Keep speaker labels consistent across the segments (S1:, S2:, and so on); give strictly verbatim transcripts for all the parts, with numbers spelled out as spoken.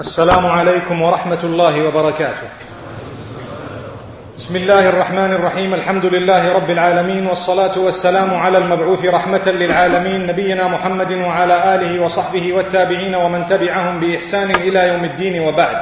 S1: السلام عليكم ورحمة الله وبركاته. بسم الله الرحمن الرحيم. الحمد لله رب العالمين، والصلاة والسلام على المبعوث رحمة للعالمين نبينا محمد وعلى آله وصحبه والتابعين ومن تبعهم بإحسان إلى يوم الدين وبعد.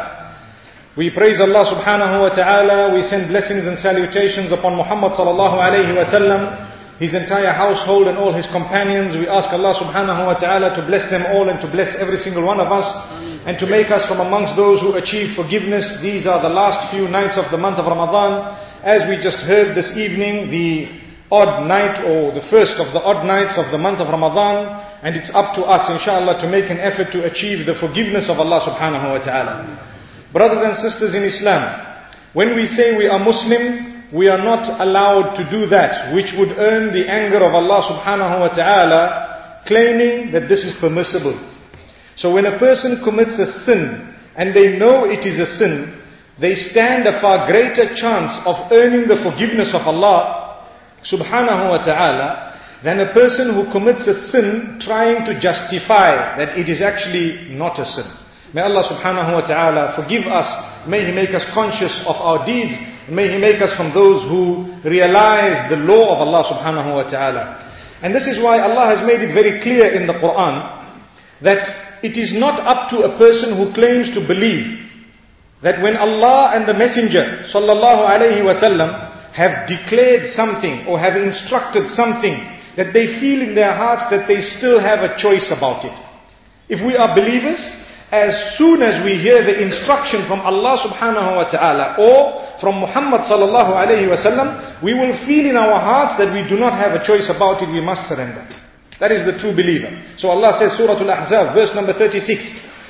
S1: We praise Allah subhanahu wa ta'ala. We send blessings and salutations upon Muhammad sallallahu alayhi wa sallam, his entire household and all his companions. We ask Allah subhanahu wa ta'ala to bless them all and to bless every single one of us, and to make us from amongst those who achieve forgiveness. These are the last few nights of the month of Ramadan. As we just heard this evening, the odd night or the first of the odd nights of the month of Ramadan, and it's up to us inshallah to make an effort to achieve the forgiveness of Allah subhanahu wa ta'ala. Brothers and sisters in Islam, when we say we are Muslim, we are not allowed to do that which would earn the anger of Allah subhanahu wa ta'ala, claiming that this is permissible. So when a person commits a sin and they know it is a sin, they stand a far greater chance of earning the forgiveness of Allah subhanahu wa ta'ala than a person who commits a sin trying to justify that it is actually not a sin. May Allah subhanahu wa ta'ala forgive us. May He make us conscious of our deeds. May He make us from those who realize the law of Allah subhanahu wa ta'ala. And this is why Allah has made it very clear in the Quran that it is not up to a person who claims to believe that when Allah and the Messenger sallallahu alayhi wa sallam have declared something or have instructed something, that they feel in their hearts that they still have a choice about it. If we are believers, as soon as we hear the instruction from Allah subhanahu wa ta'ala or from Muhammad sallallahu alayhi wa sallam, we will feel in our hearts that we do not have a choice about it, we must surrender. That is the true believer. So Allah says, Surah Al-Ahzab, verse number thirty-six,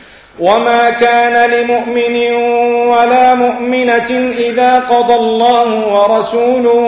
S1: وَمَا كَانَ لِمُؤْمِنٍ وَلَا مُؤْمِنَةٍ إِذَا قَضَى اللَّهُ وَرَسُولُهُ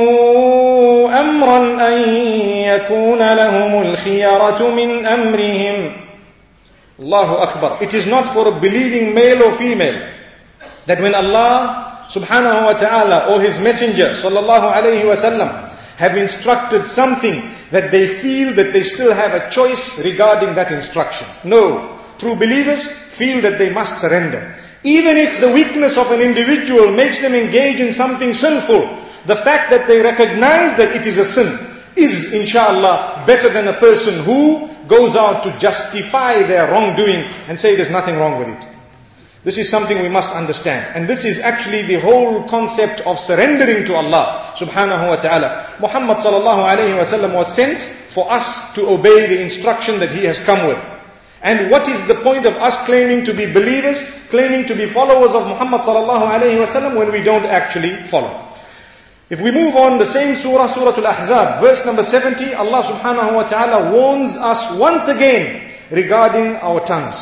S1: أَمْرًا أَن يَكُونَ لَهُمُ الْخِيَرَةُ مِنْ أَمْرِهِمْ. Allahu Akbar. It is not for a believing male or female that when Allah subhanahu wa ta'ala or His Messenger sallallahu alayhi wa sallam have instructed something, that they feel that they still have a choice regarding that instruction. No. True believers feel that they must surrender. Even if the weakness of an individual makes them engage in something sinful, the fact that they recognize that it is a sin is inshallah better than a person who goes out to justify their wrongdoing and say there's nothing wrong with it. This is something we must understand. And this is actually the whole concept of surrendering to Allah subhanahu wa ta'ala. Muhammad sallallahu alayhi wa sallam was sent for us to obey the instruction that he has come with. And what is the point of us claiming to be believers, claiming to be followers of Muhammad sallallahu alayhi wa sallam when we don't actually follow? If we move on, the same surah, Surah Al-Ahzab, verse number seventy, Allah subhanahu wa ta'ala warns us once again regarding our tongues.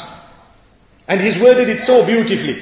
S1: And He's worded it so beautifully.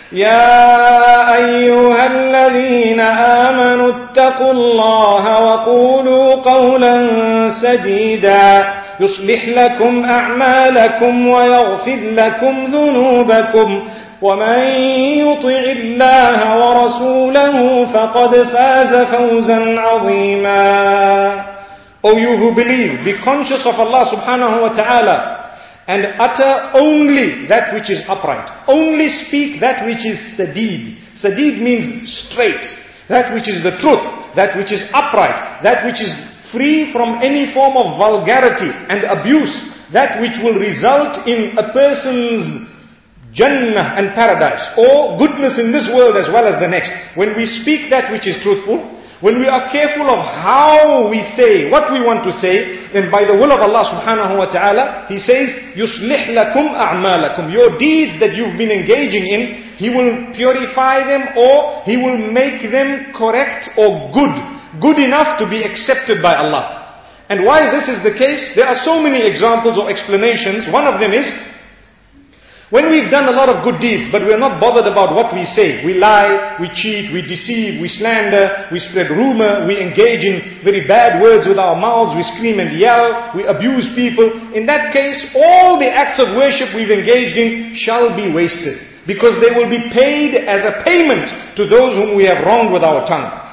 S1: يَا أَيُّهَا الَّذِينَ آمَنُوا اتَّقُوا اللَّهَ وَقُولُوا قَوْلًا سَدِيدًا يُصْلِحْ لَكُمْ أَعْمَالَكُمْ وَيَغْفِرْ لَكُمْ ذُنُوبَكُمْ وَمَنْ يُطِعِ اللَّهَ وَرَسُولَهُ فَقَدْ فَازَ فَوْزًا عَظِيمًا. O you who believe, be conscious of Allah subhanahu wa ta'ala, and utter only that which is upright. Only speak that which is sadid. Sadid means straight. That which is the truth. That which is upright. That which is free from any form of vulgarity and abuse. That which will result in a person's Jannah and paradise, or goodness in this world as well as the next. When we speak that which is truthful, when we are careful of how we say what we want to say, then by the will of Allah subhanahu wa ta'ala, He says, يُصْلِحْ لَكُمْ أَعْمَالَكُمْ. Your deeds that you've been engaging in, He will purify them, or He will make them correct or good. Good enough to be accepted by Allah. And why this is the case, there are so many examples or explanations. One of them is, when we've done a lot of good deeds, but we're not bothered about what we say. We lie, we cheat, we deceive, we slander, we spread rumor, we engage in very bad words with our mouths, we scream and yell, we abuse people. In that case, all the acts of worship we've engaged in shall be wasted, because they will be paid as a payment to those whom we have wronged with our tongue.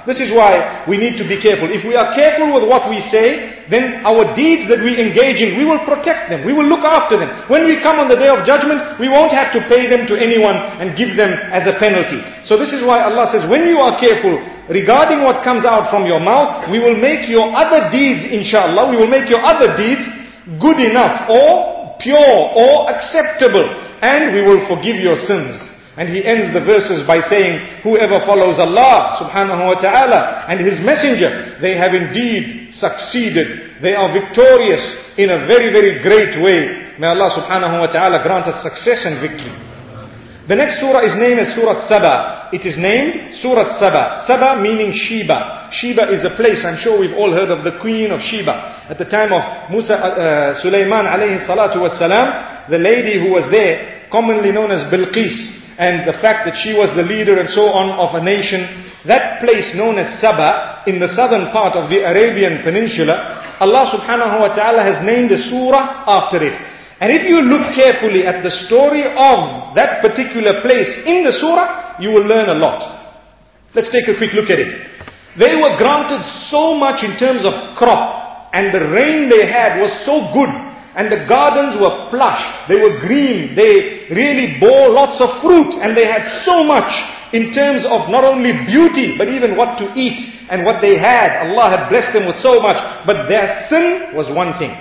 S1: This is why we need to be careful. If we are careful with what we say, then our deeds that we engage in, we will protect them. We will look after them. When we come on the day of judgment, we won't have to pay them to anyone and give them as a penalty. So this is why Allah says, when you are careful regarding what comes out from your mouth, we will make your other deeds, inshallah, we will make your other deeds good enough or pure or acceptable, and we will forgive your sins. And he ends the verses by saying, whoever follows Allah subhanahu wa ta'ala and His messenger, they have indeed succeeded. They are victorious in a very, very great way. May Allah subhanahu wa ta'ala grant us success and victory. The next surah is named as Surah Saba. It is named Surah Saba. Saba meaning Sheba. Sheba is a place, I'm sure we've all heard of the queen of Sheba. At the time of Musa, uh, Sulaiman alayhi salatu was salam, the lady who was there, commonly known as Bilqis, and the fact that she was the leader and so on of a nation, that place known as Saba, in the southern part of the Arabian Peninsula, Allah subhanahu wa ta'ala has named a surah after it. And if you look carefully at the story of that particular place in the surah, you will learn a lot. Let's take a quick look at it. They were granted so much in terms of crop, and the rain they had was so good, and the gardens were plush, they were green, they really bore lots of fruit, and they had so much in terms of not only beauty, but even what to eat and what they had. Allah had blessed them with so much, but their sin was one thing: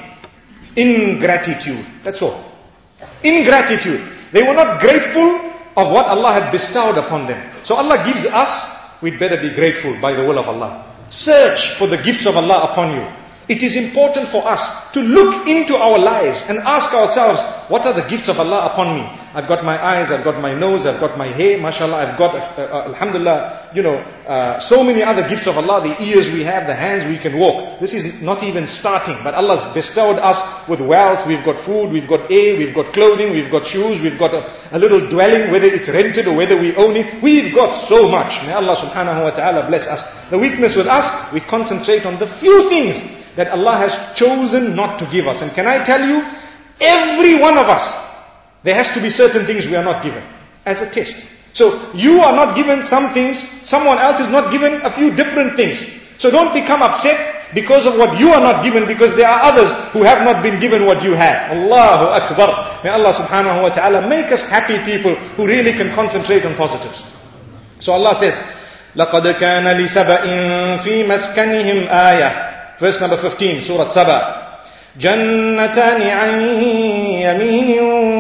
S1: ingratitude. That's all. Ingratitude. They were not grateful of what Allah had bestowed upon them. So Allah gives us, we'd better be grateful by the will of Allah. Search for the gifts of Allah upon you. It is important for us to look into our lives and ask ourselves, what are the gifts of Allah upon me? I've got my eyes, I've got my nose, I've got my hair, mashallah, I've got, uh, uh, alhamdulillah, you know, uh, so many other gifts of Allah, the ears we have, the hands we can walk. This is not even starting, but Allah's bestowed us with wealth, we've got food, we've got air, we've got clothing, we've got shoes, we've got a, a little dwelling, whether it's rented or whether we own it. We've got so much. May Allah subhanahu wa ta'ala bless us. The weakness with us, we concentrate on the few things that Allah has chosen not to give us. And can I tell you, every one of us, there has to be certain things we are not given as a test. So you are not given some things, someone else is not given a few different things. So don't become upset because of what you are not given, because there are others who have not been given what you have. Allahu Akbar. May Allah subhanahu wa ta'ala make us happy people who really can concentrate on positives. So Allah says, لَقَدْ كَانَ لِسَبَإٍ فِي مَسْكَنِهِمْ آيَةٍ. Verse number fifteen, Surah Saba. جَنَّتَانِ عَنْ يَمِينٍ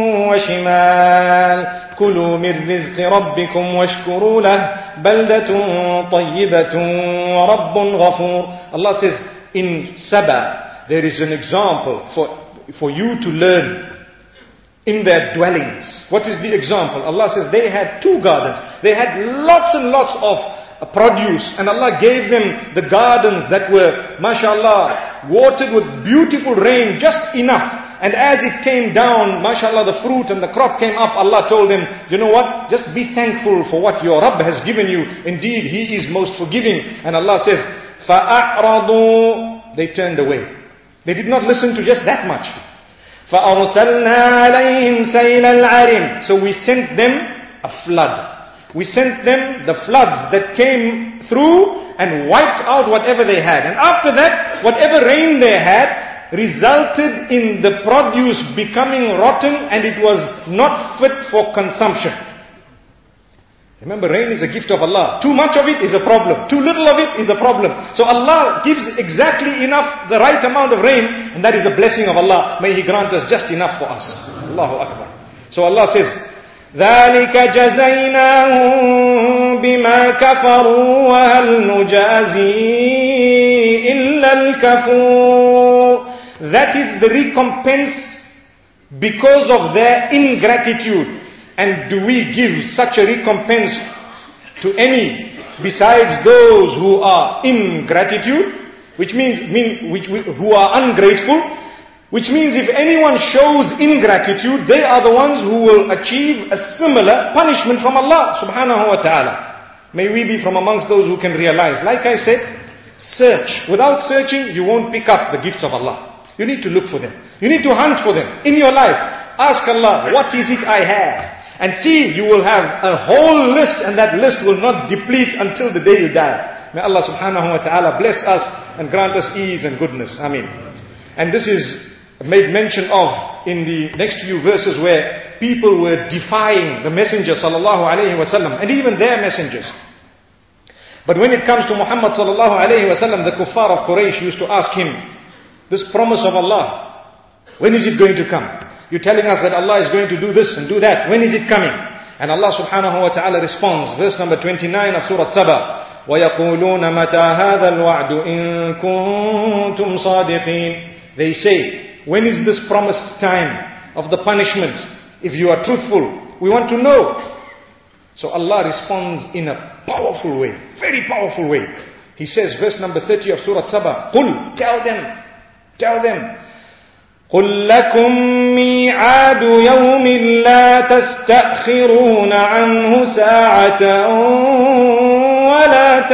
S1: وَشِمَالٍ كُلُوا مِنْ رِزْقِ رَبِّكُمْ وَاشْكُرُوا لَهُ بَلْدَةٌ طَيِّبَةٌ وَرَبٌّ غَفُورٌ. Allah says, in Saba, there is an example for, for you to learn in their dwellings. What is the example? Allah says they had two gardens. They had lots and lots of produce, and Allah gave them the gardens that were, mashallah, watered with beautiful rain, just enough. And as it came down, mashallah, the fruit and the crop came up, Allah told them, you know what, just be thankful for what your Rabb has given you. Indeed, He is most forgiving. And Allah says, فَأَعْرَضُوا, they turned away. They did not listen to just that much. فَأَرْسَلْنَا عَلَيْهِمْ سَيْلَ الْعَرِمِ, so we sent them a flood. We sent them the floods that came through and wiped out whatever they had. And after that, whatever rain they had resulted in the produce becoming rotten, and it was not fit for consumption. Remember, rain is a gift of Allah. Too much of it is a problem. Too little of it is a problem. So Allah gives exactly enough, the right amount of rain, and that is a blessing of Allah. May He grant us just enough for us. Allahu Akbar. So Allah says, ذَلِكَ جَزَيْنَاهُمْ بِمَا كَفَرُوا وَهَلْ نُجَازِي إِلَّا الْكَفُورِ. That is the recompense because of their ingratitude. And do we give such a recompense to any besides those who are ingratitude, which means mean, which, who are ungrateful? Which means if anyone shows ingratitude, they are the ones who will achieve a similar punishment from Allah subhanahu wa ta'ala. May we be from amongst those who can realize. Like I said, search. Without searching, you won't pick up the gifts of Allah. You need to look for them. You need to hunt for them in your life. Ask Allah, what is it I have? And see, you will have a whole list, and that list will not deplete until the day you die. May Allah subhanahu wa ta'ala bless us and grant us ease and goodness. Ameen. And this is made mention of in the next few verses where people were defying the Messenger sallallahu alayhi wa sallam and even their messengers. But when it comes to Muhammad sallallahu alayhi wa sallam, the kuffar of Quraysh used to ask him, this promise of Allah, when is it going to come? You're telling us that Allah is going to do this and do that. When is it coming? And Allah subhanahu wa ta'ala responds, verse number twenty-nine of Surah Saba, وَيَقُولُونَ مَتَى هَذَا الْوَعْدُ إِن كُنتُمْ صَادِقِينَ. They say, when is this promised time of the punishment? If you are truthful, we want to know. So Allah responds in a powerful way, very powerful way. He says, verse number thirty of Surah Saba, قُلْ, tell them, tell them, قُلْ لَكُمْ مِيعَادُ يَوْمٍ لَا تَسْتَأْخِرُونَ عَنْهُ سَاعَةً وَلَا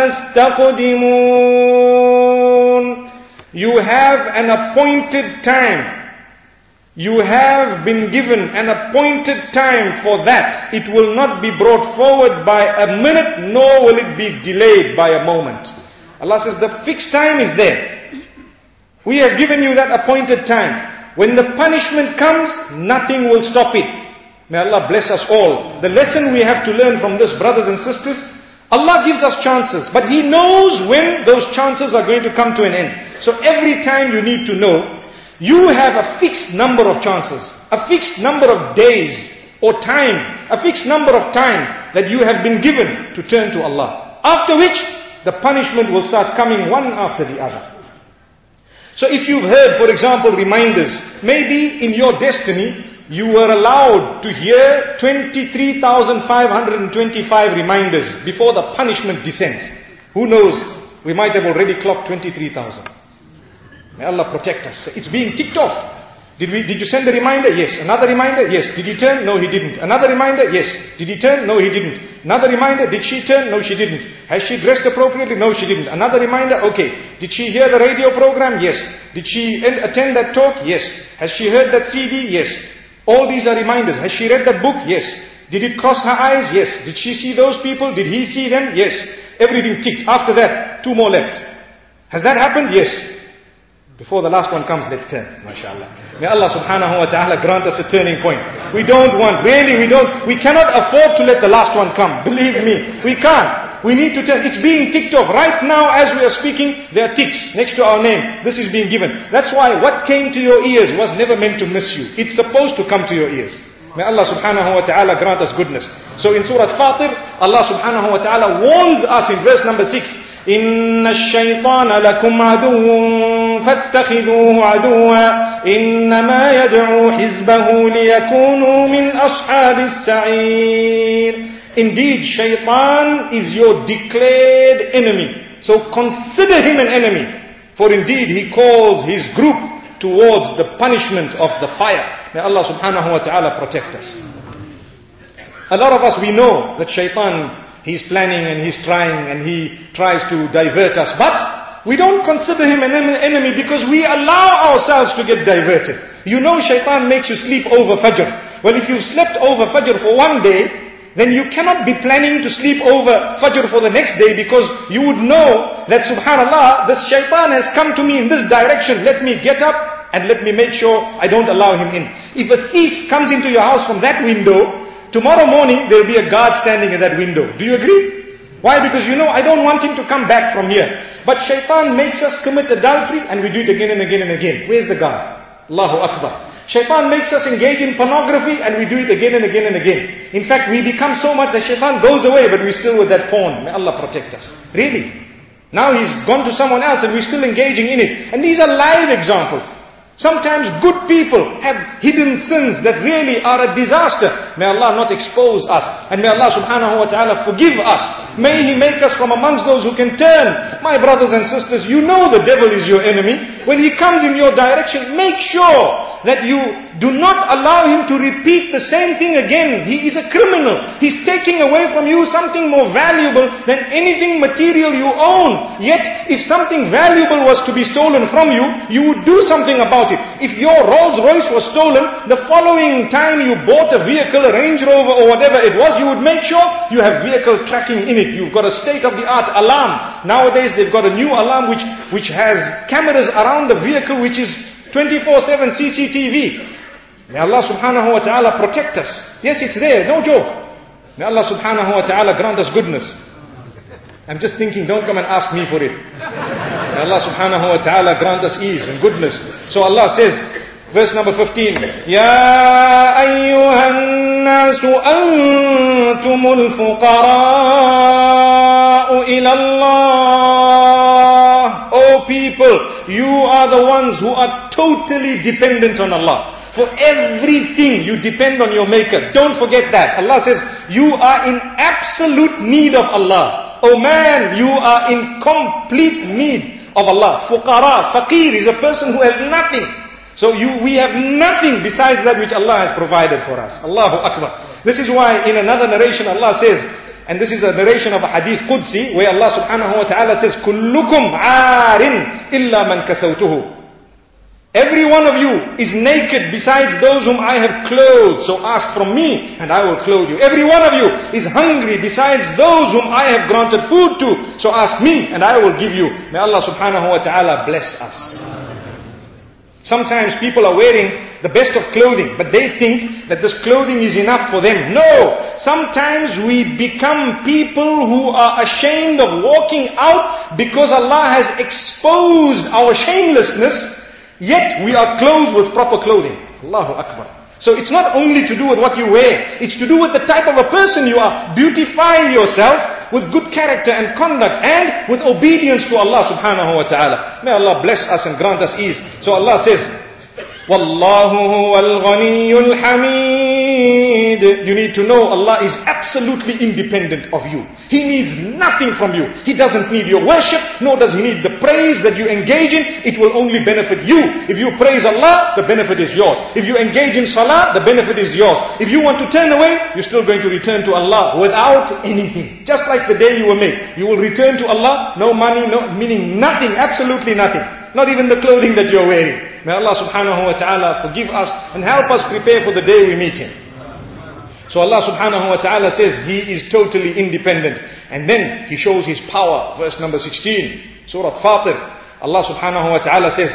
S1: تَسْتَقْدِمُونَ. You have an appointed time. You have been given an appointed time for that. It will not be brought forward by a minute, nor will it be delayed by a moment. Allah says the fixed time is there. We have given you that appointed time. When the punishment comes, nothing will stop it. May Allah bless us all. The lesson we have to learn from this, brothers and sisters, Allah gives us chances, but He knows when those chances are going to come to an end. So every time you need to know, you have a fixed number of chances, a fixed number of days or time, a fixed number of time that you have been given to turn to Allah. After which, the punishment will start coming one after the other. So if you've heard, for example, reminders, maybe in your destiny, you were allowed to hear twenty-three thousand five hundred twenty-five reminders before the punishment descends. Who knows, we might have already clocked twenty-three thousand. May Allah protect us. It's being ticked off. Did we? Did you send a reminder? Yes. Another reminder? Yes. Did he turn? No, he didn't. Another reminder? Yes. Did he turn? No, he didn't. Another reminder? Did she turn? No, she didn't. Has she dressed appropriately? No, she didn't. Another reminder? Okay. Did she hear the radio program? Yes. Did she attend that talk? Yes. Has she heard that C D? Yes. All these are reminders. Has she read that book? Yes. Did it cross her eyes? Yes. Did she see those people? Did he see them? Yes. Everything ticked. After that, two more left. Has that happened? Yes. Before the last one comes, let's turn. MashaAllah. May Allah subhanahu wa ta'ala grant us a turning point. We don't want, really we don't, we cannot afford to let the last one come. Believe me, we can't. We need to turn. It's being ticked off. Right now as we are speaking, there are ticks next to our name. This is being given. That's why what came to your ears was never meant to miss you. It's supposed to come to your ears. May Allah subhanahu wa ta'ala grant us goodness. So in Surah Fatir, Allah subhanahu wa ta'ala warns us in verse number six, إِنَّ الشَّيْطَانَ لَكُمْ عَدُوٌّ فَاتَّخِذُوهُ عَدُوًّا إِنَّمَا يَدْعُو حِزْبَهُ لِيَكُونُوا مِنْ أَصْحَابِ السَّعِيرِ. Indeed, shaitan is your declared enemy. So consider him an enemy. For indeed, he calls his group towards the punishment of the fire. May Allah subhanahu wa ta'ala protect us. A lot of us, we know that shaitan, he's planning and he's trying and he tries to divert us. But we don't consider him an enemy because we allow ourselves to get diverted. You know shaitan makes you sleep over Fajr. Well, if you've slept over Fajr for one day, then you cannot be planning to sleep over Fajr for the next day, because you would know that subhanallah, this shaitan has come to me in this direction. Let me get up and let me make sure I don't allow him in. If a thief comes into your house from that window, tomorrow morning there will be a guard standing at that window. Do you agree? Why? Because you know, I don't want him to come back from here. But shaitan makes us commit adultery and we do it again and again and again. Where's the guard? Allahu Akbar. Shaitan makes us engage in pornography and we do it again and again and again. In fact, we become so much that shaitan goes away, but we're still with that porn. May Allah protect us. Really. Now he's gone to someone else and we're still engaging in it. And these are live examples. Sometimes good people have hidden sins that really are a disaster. May Allah not expose us. And may Allah subhanahu wa ta'ala forgive us. May He make us from amongst those who can turn. My brothers and sisters, you know the devil is your enemy. When he comes in your direction, make sure that you do not allow him to repeat the same thing again. He is a criminal. He's taking away from you something more valuable than anything material you own. Yet, if something valuable was to be stolen from you, you would do something about it. If your Rolls Royce was stolen, the following time you bought a vehicle, a Range Rover or whatever it was, you would make sure you have vehicle tracking in it. You've got a state-of-the-art alarm. Nowadays, they've got a new alarm which, which has cameras around the vehicle which is twenty-four seven C C T V. May Allah subhanahu wa ta'ala protect us. Yes, it's there, no joke. May Allah subhanahu wa ta'ala grant us goodness. I'm just thinking, don't come and ask me for it. May Allah subhanahu wa ta'ala grant us ease and goodness. So Allah says, verse number fifteen, Ya ayyuhan nasu antumul fuqara'u ila Allah. O people, you are the ones who are totally dependent on Allah. For everything you depend on your Maker. Don't forget that. Allah says, you are in absolute need of Allah. Oh man, you are in complete need of Allah. Fuqara, faqir is a person who has nothing. So you, we have nothing besides that which Allah has provided for us. Allahu Akbar. This is why in another narration Allah says, and this is a narration of a hadith Qudsi, where Allah subhanahu wa ta'ala says, Kullukum aarin illa man kasawtuhu. Every one of you is naked besides those whom I have clothed. So ask from me and I will clothe you. Every one of you is hungry besides those whom I have granted food to. So ask me and I will give you. May Allah subhanahu wa ta'ala bless us. Sometimes people are wearing the best of clothing, but they think that this clothing is enough for them. No! Sometimes we become people who are ashamed of walking out because Allah has exposed our shamelessness, yet we are clothed with proper clothing. Allahu Akbar. So it's not only to do with what you wear, it's to do with the type of a person you are. Beautify yourself with good character and conduct and with obedience to Allah subhanahu wa ta'ala. May Allah bless us and grant us ease. So Allah says, Wallahu huwal ghaniyyul hamid. You need to know Allah is absolutely independent of you. He needs nothing from you. He doesn't need your worship, nor does He need the praise that you engage in. It will only benefit you. If you praise Allah, the benefit is yours. If you engage in salah, the benefit is yours. If you want to turn away, you're still going to return to Allah without anything. Just like the day you were made. You will return to Allah, no money, no, meaning nothing, absolutely nothing. Not even the clothing that you're wearing. May Allah subhanahu wa ta'ala forgive us and help us prepare for the day we meet Him. So Allah subhanahu wa ta'ala says He is totally independent. And then He shows His power. Verse number sixteen, Surah Fatir. Allah subhanahu wa ta'ala says,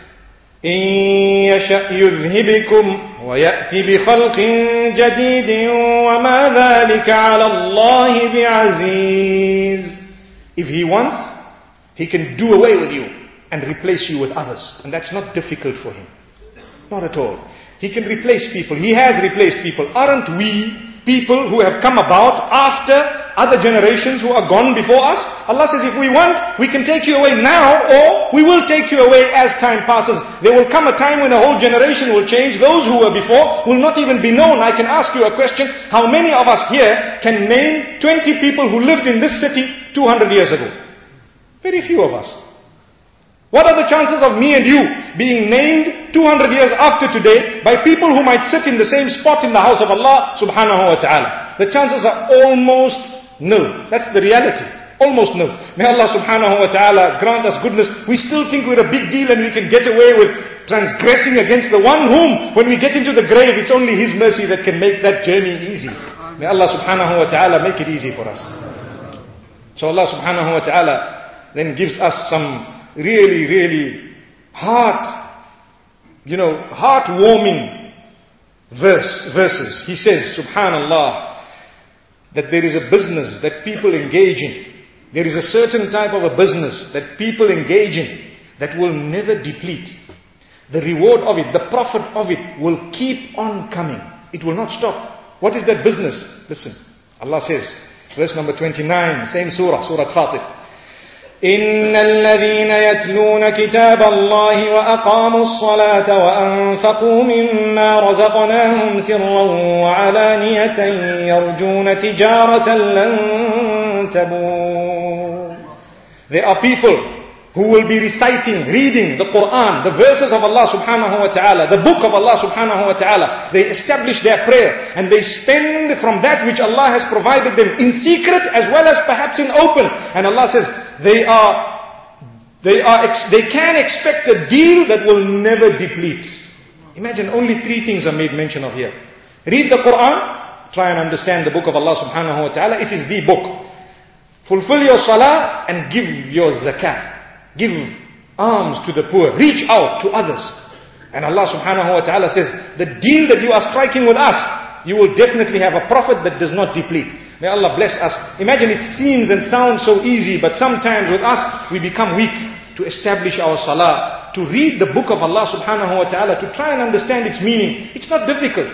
S1: إِن يَشَأْ يُذْهِبِكُمْ وَيَأْتِ بِخَلْقٍ جَدِيدٍ وَمَا ذَلِكَ عَلَى اللَّهِ بِعَزِيزٍ. If He wants, He can do away with you and replace you with others. And that's not difficult for Him. Not at all. He can replace people. He has replaced people. Aren't we people who have come about after other generations who are gone before us? Allah says if we want, we can take you away now, or we will take you away as time passes. There will come a time when a whole generation will change. Those who were before will not even be known. I can ask you a question. How many of us here can name twenty people who lived in this city two hundred years ago? Very few of us. What are the chances of me and you being named two hundred years after today by people who might sit in the same spot in the house of Allah subhanahu wa ta'ala? The chances are almost nil. That's the reality. Almost nil. May Allah subhanahu wa ta'ala grant us goodness. We still think we're a big deal and we can get away with transgressing against the one whom, when we get into the grave, it's only His mercy that can make that journey easy. May Allah subhanahu wa ta'ala make it easy for us. So Allah subhanahu wa ta'ala then gives us some really, really heart, you know, heart-warming verse, verses. He says, Subhanallah, that there is a business that people engage in. There is a certain type of a business that people engage in that will never deplete. The reward of it, the profit of it will keep on coming. It will not stop. What is that business? Listen. Allah says, verse number twenty-nine, same surah, Surah Fatir. إن الذين يتلون كتاب الله وأقاموا الصلاة وأنفقوا مما رزقناهم سرا وعلانية يرجون تجارة لن تبور. There are people who will be reciting, reading the Quran, the verses of Allah subhanahu wa ta'ala, the book of Allah subhanahu wa ta'ala. They establish their prayer and they spend from that which Allah has provided them in secret as well as perhaps in open. And Allah says they are, they are, they can expect a deal that will never deplete. Imagine only three things are made mention of here. Read the Quran, try and understand the book of Allah subhanahu wa ta'ala. It is the book. Fulfill your salah and give your zakat. Give alms to the poor. Reach out to others. And Allah subhanahu wa ta'ala says, the deal that you are striking with us, you will definitely have a profit that does not deplete. May Allah bless us. Imagine it seems and sounds so easy, but sometimes with us, we become weak to establish our salah, to read the book of Allah subhanahu wa ta'ala, to try and understand its meaning. It's not difficult.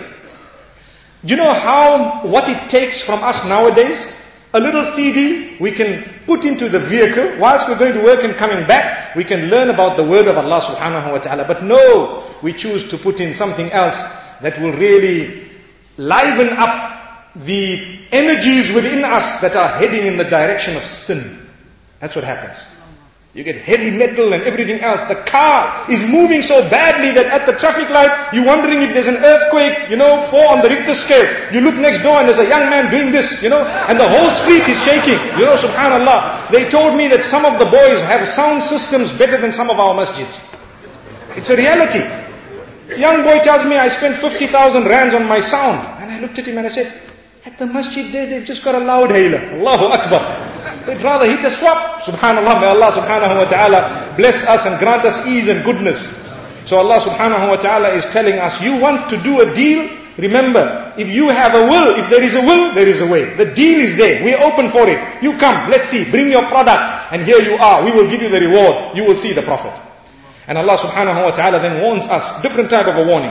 S1: Do you know how, what it takes from us nowadays? A little C D we can put into the vehicle whilst we're going to work and coming back. We can learn about the word of Allah subhanahu wa ta'ala. But no, we choose to put in something else that will really liven up the energies within us that are heading in the direction of sin. That's what happens. You get heavy metal and everything else. The car is moving so badly that at the traffic light, you're wondering if there's an earthquake, you know, four on the Richter scale. You look next door and there's a young man doing this, you know, and the whole street is shaking. You know, subhanallah. They told me that some of the boys have sound systems better than some of our masjids. It's a reality. Young boy tells me, I spent fifty thousand rands on my sound. And I looked at him and I said, at the masjid there, they've just got a loud hailer. Allahu Akbar. They'd rather hit a swap. Subhanallah, may Allah subhanahu wa ta'ala bless us and grant us ease and goodness. So Allah subhanahu wa ta'ala is telling us, you want to do a deal? Remember, if you have a will, if there is a will, there is a way. The deal is there. We are open for it. You come, let's see, bring your product. And here you are. We will give you the reward. You will see the profit. And Allah subhanahu wa ta'ala then warns us, different type of a warning.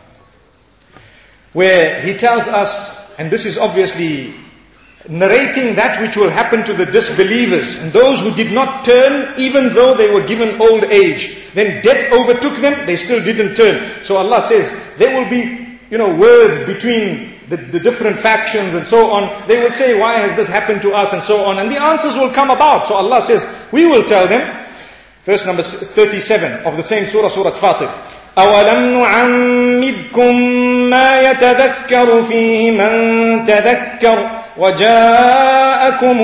S1: Where He tells us, and this is obviously narrating that which will happen to the disbelievers and those who did not turn even though they were given old age. Then death overtook them, they still didn't turn. So Allah says, there will be, you know, words between the, the different factions and so on. They will say, why has this happened to us and so on. And the answers will come about. So Allah says, we will tell them. Verse number thirty-seven of the same surah, Surah Fatir. أَوَلَمْ نُعَمِّدْكُمْ مَا يَتَذَكَّرُ فِيهِ مَنْ تَذَكَّرُ وَجَاءَكُمُ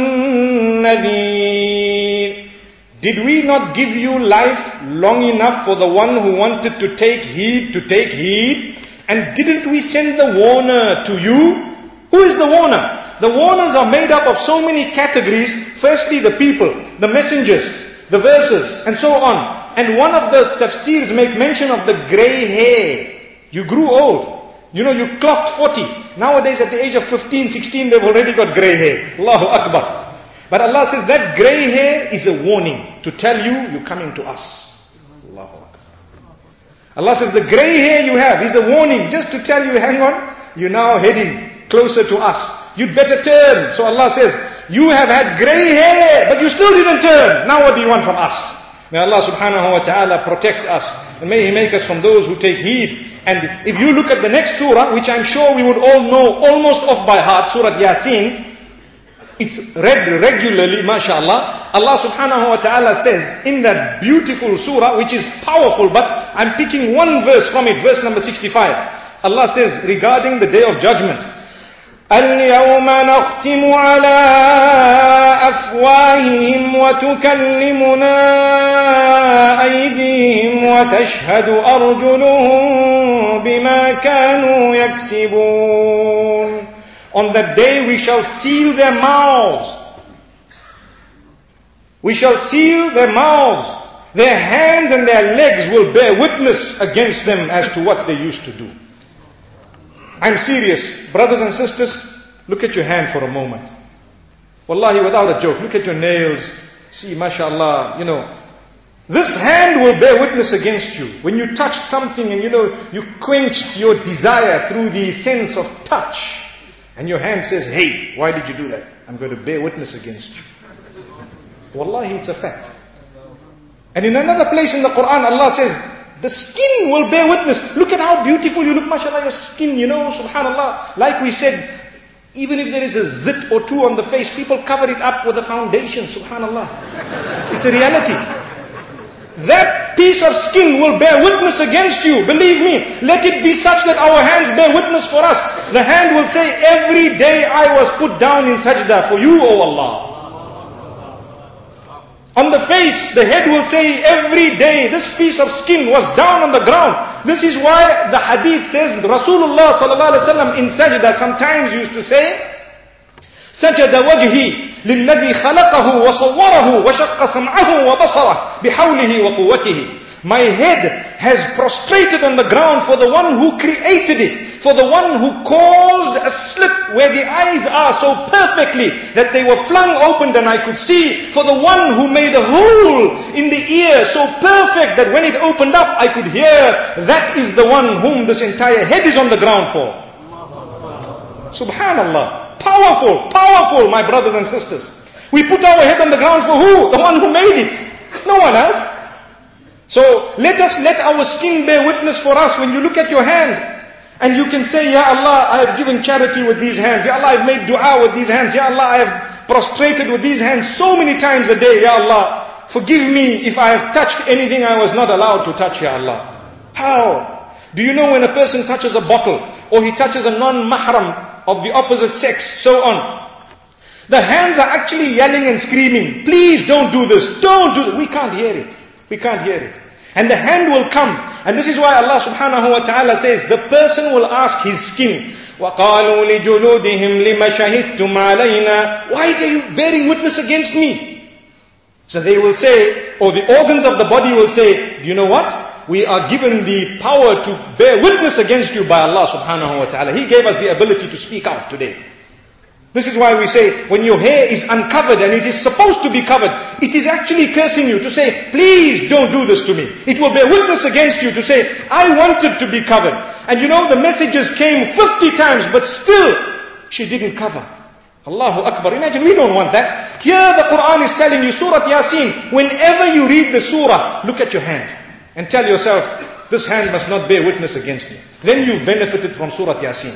S1: النَّذِيرُ. Did we not give you life long enough for the one who wanted to take heed to take heed? And didn't we send the warner to you? Who is the warner? The warners are made up of so many categories. Firstly, the people, the messengers, the verses, and so on. And one of the tafsirs make mention of the grey hair. You grew old. You know, you clocked forty. Nowadays at the age of fifteen, sixteen, they've already got grey hair. Allahu Akbar. But Allah says that grey hair is a warning to tell you, you're coming to us. Allahu Akbar. Allah says the grey hair you have is a warning just to tell you, hang on, you're now heading closer to us. You'd better turn. So Allah says, you have had grey hair, but you still didn't turn. Now what do you want from us? May Allah subhanahu wa ta'ala protect us. And may He make us from those who take heed. And if you look at the next surah, which I'm sure we would all know almost off by heart, Surah Yasin, it's read regularly, mashallah. Allah subhanahu wa ta'ala says in that beautiful surah, which is powerful, but I'm picking one verse from it, verse number sixty-five. Allah says regarding the day of judgment, اليوم نختم على أفواههم وتكلمنا أيديهم وتشهد أرجلهم بما كانوا يكسبون. On that day we shall seal their mouths. We shall seal their mouths. Their hands and their legs will bear witness against them as to what they used to do. I'm serious. Brothers and sisters, look at your hand for a moment. Wallahi, without a joke, look at your nails. See, mashallah, you know, this hand will bear witness against you. When you touched something and you know, you quenched your desire through the sense of touch. And your hand says, hey, why did you do that? I'm going to bear witness against you. Wallahi, it's a fact. And in another place in the Quran, Allah says, the skin will bear witness. Look at how beautiful you look, mashallah, your skin, you know, subhanallah. Like we said, even if there is a zit or two on the face, people cover it up with a foundation, subhanallah. It's a reality. That piece of skin will bear witness against you. Believe me, let it be such that our hands bear witness for us. The hand will say, every day I was put down in sajda for you, O Allah. On the face, the head will say, every day this piece of skin was down on the ground. This is why the hadith says, Rasulullah sallallahu alaihi wasallam in sajda sometimes used to say, سجد وجهي للذي خلقه وصوره وشق سمعه وبصره بحوله وقوته. My head has prostrated on the ground for the one who created it, for the one who caused a slit where the eyes are so perfectly that they were flung open and I could see, for the one who made a hole in the ear so perfect that when it opened up I could hear. That is the one whom this entire head is on the ground for. Subhanallah. Powerful, powerful, my brothers and sisters. We put our head on the ground for who? The one who made it. No one else. So let us let our skin bear witness for us. When you look at your hand and you can say, Ya Allah, I have given charity with these hands. Ya Allah, I have made dua with these hands. Ya Allah, I have prostrated with these hands so many times a day. Ya Allah, forgive me if I have touched anything I was not allowed to touch, Ya Allah. How? Do you know when a person touches a bottle or he touches a non-mahram of the opposite sex, so on, the hands are actually yelling and screaming, please don't do this, don't do this. We can't hear it. We can't hear it. And the hand will come. And this is why Allah subhanahu wa ta'ala says, the person will ask his skin, وَقَالُوا لِجُلُودِهِمْ لِمَ شَهِدْتُمْ عَلَيْنَا. Why are you bearing witness against me? So they will say, or the organs of the body will say, do you know what? We are given the power to bear witness against you by Allah subhanahu wa ta'ala. He gave us the ability to speak out today. This is why we say, when your hair is uncovered and it is supposed to be covered, it is actually cursing you to say, please don't do this to me. It will bear witness against you to say, I wanted to be covered. And you know, the messages came fifty times, but still, she didn't cover. Allahu Akbar. Imagine, we don't want that. Here the Quran is telling you, Surah Yasin, whenever you read the surah, look at your hand. And tell yourself, this hand must not bear witness against me. Then you've benefited from Surah Yasin.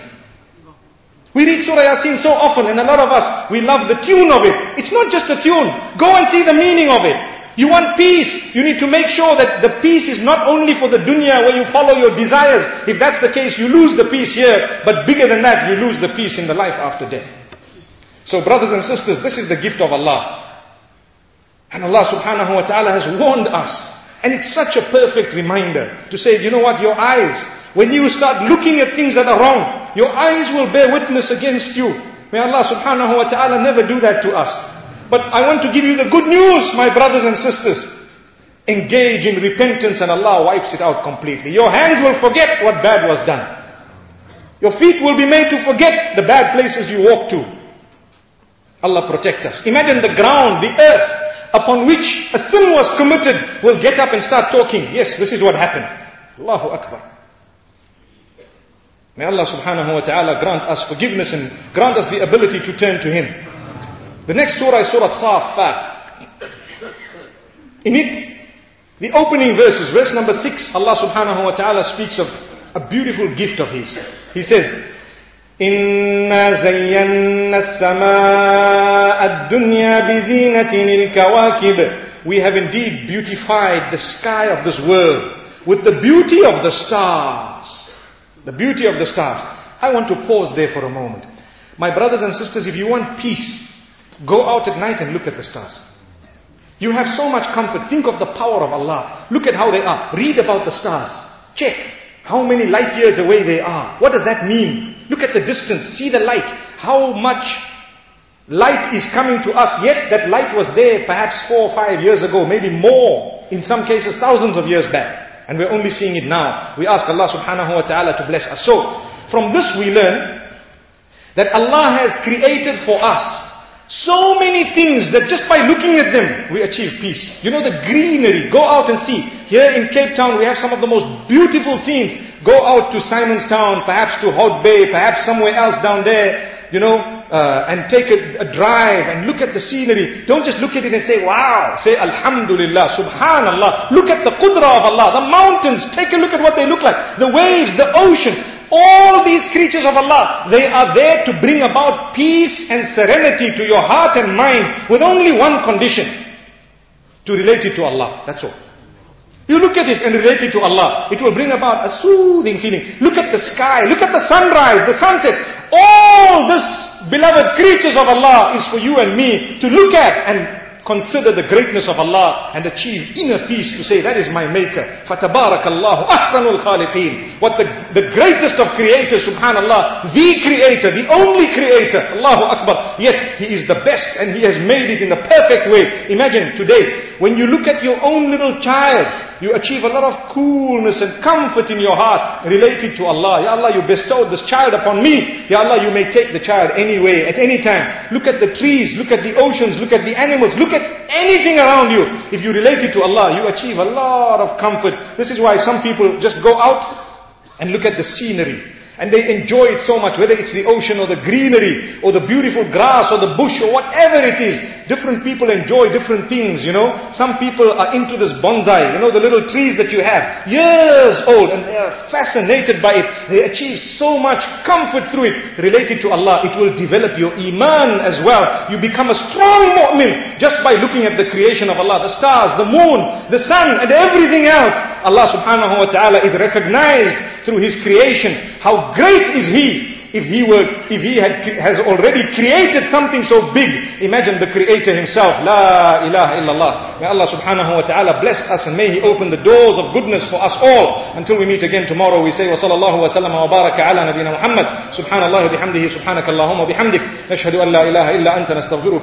S1: We read Surah Yasin so often, and a lot of us, we love the tune of it. It's not just a tune. Go and see the meaning of it. You want peace. You need to make sure that the peace is not only for the dunya where you follow your desires. If that's the case, you lose the peace here. But bigger than that, you lose the peace in the life after death. So brothers and sisters, this is the gift of Allah. And Allah subhanahu wa ta'ala has warned us. And it's such a perfect reminder to say, you know what, your eyes, when you start looking at things that are wrong, your eyes will bear witness against you. May Allah subhanahu wa ta'ala never do that to us. But I want to give you the good news, my brothers and sisters. Engage in repentance and Allah wipes it out completely. Your hands will forget what bad was done. Your feet will be made to forget the bad places you walk to. Allah protect us. Imagine the ground, the earth, upon which a sin was committed will get up and start talking. Yes, this is what happened. Allahu Akbar. May Allah subhanahu wa ta'ala grant us forgiveness and grant us the ability to turn to Him. The next surah is Surah Safat. In it, the opening verses, verse number six, Allah subhanahu wa ta'ala speaks of a beautiful gift of His. He says, إِنَّا زَيَّنَّا السَّمَاءَ الدُّنْيَا بِزِينَةٍ الْكَوَاكِبِ. We have indeed beautified the sky of this world with the beauty of the stars. The beauty of the stars. I want to pause there for a moment. My brothers and sisters, if you want peace, go out at night and look at the stars. You have so much comfort. Think of the power of Allah. Look at how they are. Read about the stars. Check how many light years away they are. What does that mean? Look at the distance. See the light. How much light is coming to us. Yet that light was there perhaps four or five years ago. Maybe more. In some cases thousands of years back. And we're only seeing it now. We ask Allah subhanahu wa ta'ala to bless us. So, from this we learn that Allah has created for us so many things that just by looking at them, we achieve peace. You know, the greenery. Go out and see. Here in Cape Town, we have some of the most beautiful scenes. Go out to Simonstown, perhaps to Hout Bay, perhaps somewhere else down there, you know, uh, and take a, a drive and look at the scenery. Don't just look at it and say, wow. Say, Alhamdulillah, Subhanallah. Look at the Qudra of Allah. The mountains, take a look at what they look like. The waves, the ocean. All these creatures of Allah, they are there to bring about peace and serenity to your heart and mind with only one condition. To relate it to Allah. That's all. You look at it and relate it to Allah. It will bring about a soothing feeling. Look at the sky. Look at the sunrise, the sunset. All this, beloved creatures of Allah, is for you and me to look at and consider the greatness of Allah and achieve inner peace to say, that is my maker. فَتَبَارَكَ اللَّهُ أَحْسَنُ الْخَالِقِينَ. What the, the greatest of creators, subhanallah, the creator, the only creator, Allahu Akbar. Yet He is the best and He has made it in the perfect way. Imagine today, when you look at your own little child, you achieve a lot of coolness and comfort in your heart related to Allah. Ya Allah, you bestowed this child upon me. Ya Allah, you may take the child anyway, at any time. Look at the trees, look at the oceans, look at the animals, look at anything around you. If you relate it to Allah, you achieve a lot of comfort. This is why some people just go out and look at the scenery. And they enjoy it so much, whether it's the ocean or the greenery, or the beautiful grass or the bush or whatever it is. Different people enjoy different things, you know. Some people are into this bonsai, you know, the little trees that you have, years old, and they are fascinated by it. They achieve so much comfort through it. Related to Allah, it will develop your iman as well. You become a strong mu'min just by looking at the creation of Allah, the stars, the moon, the sun, and everything else. Allah subhanahu wa ta'ala is recognized through His creation. How great is He? If He were, if He had, has already created something so big, imagine the Creator Himself. La ilaha illallah. May Allah subhanahu wa ta'ala bless us and may He open the doors of goodness for us all. Until we meet again tomorrow, we say wa sallallahu wa sallam wa baraka ala nabina Muhammad. Subhanallah bihamdihi, subhanakallahumma bihamdik. Nashhadu an la ilaha illa anta nastaghfiruka.